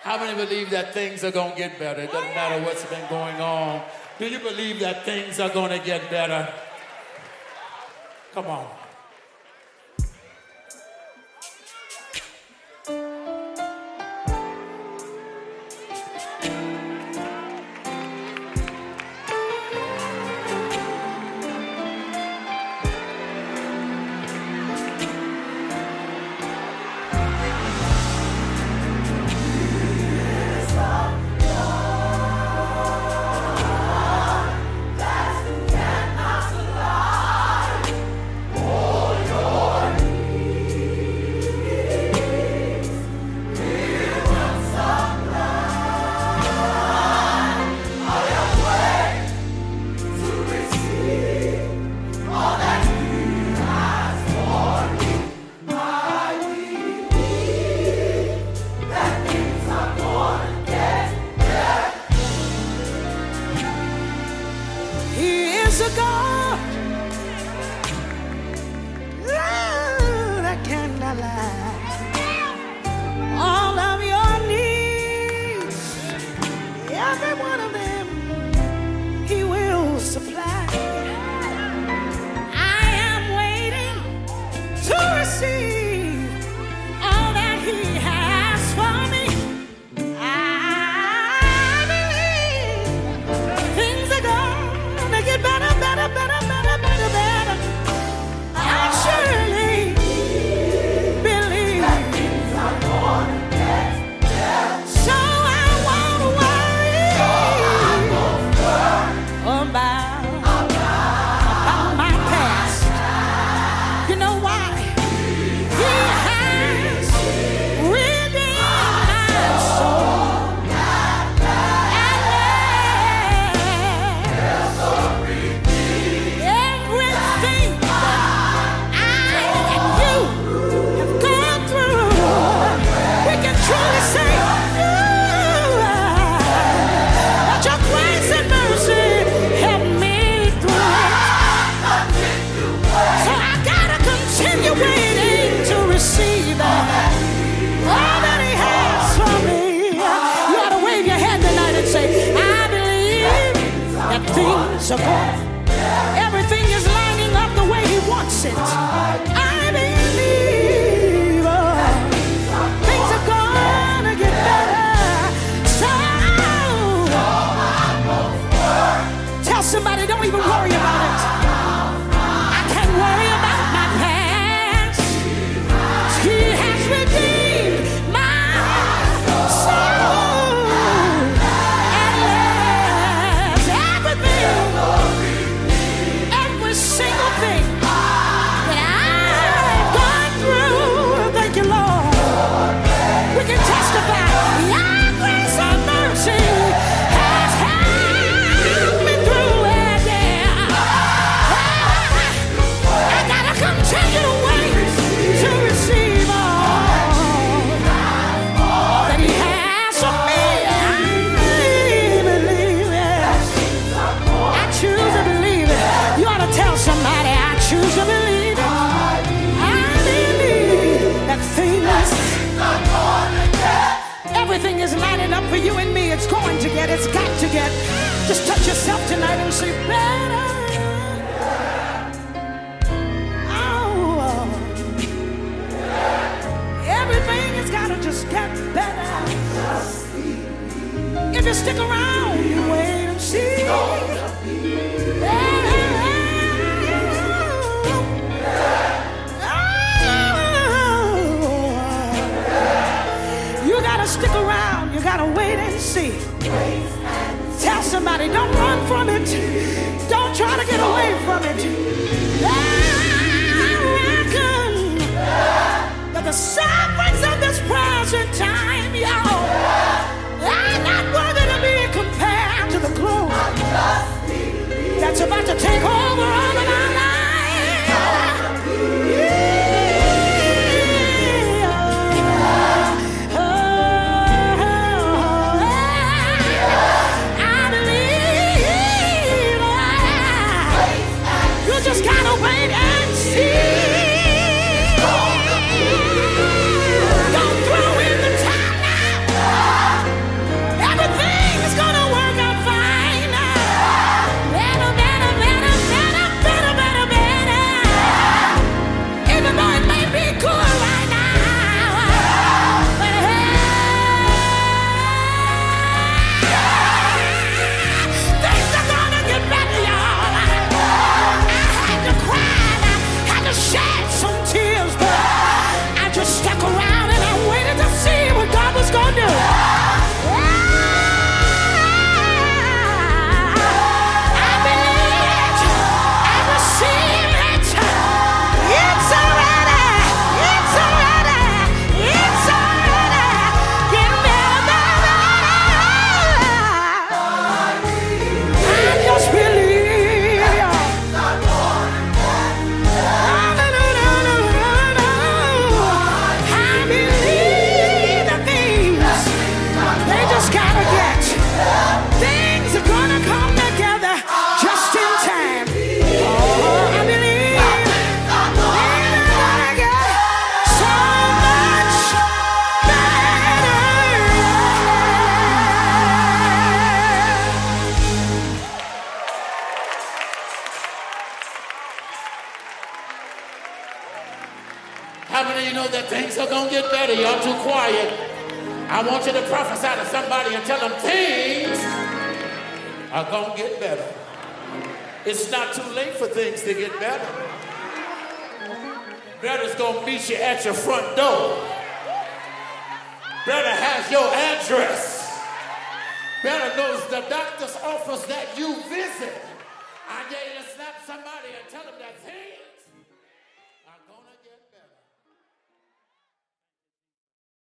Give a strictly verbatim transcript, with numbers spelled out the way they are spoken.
How many believe that things are going to get better? It doesn't matter what's been going on. Do you believe that things are going to get better? Come on. Everything is lining up the way he wants it. I believe uh, things are gonna get better. So tell somebody, don't even worry about it. I can't worry about my past. He has redeemed my soul. And everything, every single thing that I've gone through, thank you, Lord. We can testify. Your grace and mercy has helped me through it. Yeah. I gotta continue to wait to receive all that He has for me. I believe it. I choose to believe it. You ought to tell somebody, I choose to believe it. I believe that things, everything is lining up for you and me. It's going to get, it's got to get. Just touch yourself tonight and say, better. Oh, everything has got to just get better. If you stick around, you wait and see. You gotta stick around, you gotta wait and see. Tell somebody, don't run from it. Don't try to get away from it. I reckon that the sufferings of this present time, y'all, are not worthy to be compared to the glory that's about to take over all of our lives. Just gotta wait and see. Don't throw in the towel now. are going to get better. Y'all too quiet. I want you to prophesy to somebody and tell them things are going to get better. It's not too late for things to get better. Better's going to meet you at your front door. Better has your address. Better knows the doctor's office that you visit. I dare you to snap somebody and tell them that thing.